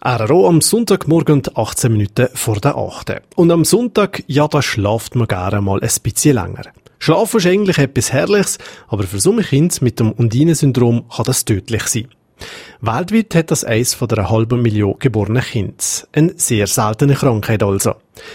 RRO am Sonntagmorgen 18 Minuten vor der 8. Und am Sonntag, ja, da schlaft man gerne mal ein bisschen länger. Schlafen ist eigentlich etwas Herrliches, aber für so Kinder mit dem Undine-Syndrom kann das tödlich sein. Weltweit hat das eins von einer halben Million geborenen Kinder. Eine sehr seltene Krankheit also.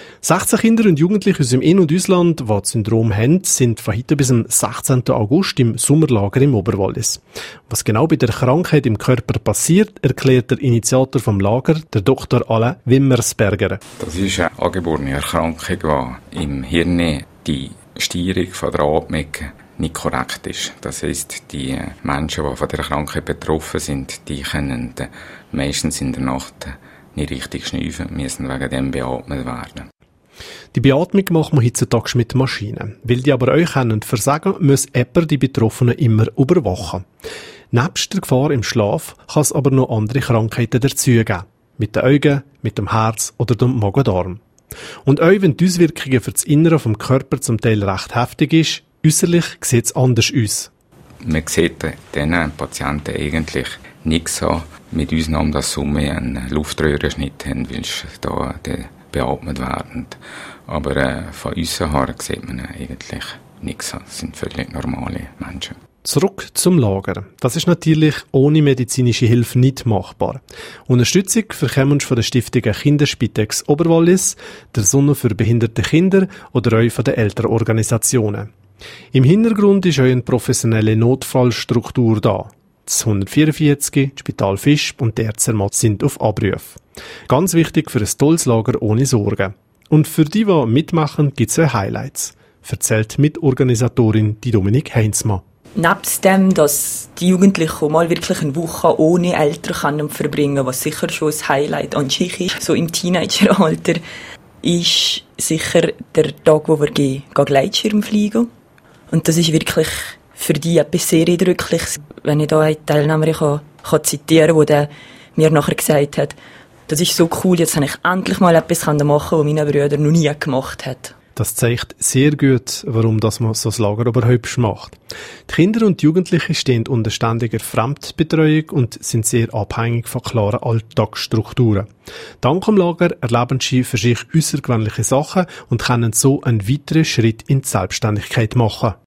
16 Kinder und Jugendliche aus dem In- und Ausland, die das Syndrom haben, sind von heute bis am 16. August im Sommerlager im Oberwallis. Was genau bei der Krankheit im Körper passiert, erklärt der Initiator vom Lager, der Dr. Alain Wimmersberger. Das ist eine angeborene Erkrankung, die im Hirn die Steuerung von der Atmung nicht korrekt ist. Das heisst, die Menschen, die von der Krankheit betroffen sind, die können meistens in der Nacht nicht richtig schnaufen, müssen wegen dem beatmet werden. Die Beatmung macht man heutzutage mit Maschinen. Weil die aber euch versagen können, muss jemand die Betroffenen immer überwachen. Nebst der Gefahr im Schlaf kann es aber noch andere Krankheiten dazugeben. Mit den Augen, mit dem Herz oder dem Magen-Darm. Und auch wenn die Auswirkungen für das Innere vom Körper zum Teil recht heftig ist, äußerlich sieht es anders aus. Man sieht diesen Patienten eigentlich nicht so, mit Ausnahme, dass sie einen Luftröhrenschnitt haben, weil sie da beatmet werden. Aber von aussen her sieht man eigentlich nicht so. Das sind völlig normale Menschen. Zurück zum Lager. Das ist natürlich ohne medizinische Hilfe nicht machbar. Unterstützung bekommen von der Stiftung Kinderspitex Oberwallis, der Sonne für behinderte Kinder oder auch von den Elternorganisationen. Im Hintergrund ist auch eine professionelle Notfallstruktur da. Das 144, das Spital Fisch und der Zermatt sind auf Abruf. Ganz wichtig für ein tolles Lager ohne Sorgen. Und für die mitmachen, gibt es auch Highlights, erzählt Mitorganisatorin Dominik Heinzmann. Nebst dem, dass die Jugendlichen mal wirklich eine Woche ohne Eltern verbringen können, was sicher schon ein Highlight an sich ist, so im Teenageralter, ist sicher der Tag, wo wir Gleitschirm fliegen. Und das ist wirklich für die etwas sehr Eindrückliches. Wenn ich da eine Teilnehmerin kann zitieren kann, die mir nachher gesagt hat, das ist so cool, jetzt kann ich endlich mal etwas machen, was meine Brüder noch nie gemacht haben. Das zeigt sehr gut, warum man so ein Lager überhaupt macht. Die Kinder und Jugendlichen stehen unter ständiger Fremdbetreuung und sind sehr abhängig von klaren Alltagsstrukturen. Dank dem Lager erleben sie für sich außergewöhnliche Sachen und können so einen weiteren Schritt in die Selbstständigkeit machen.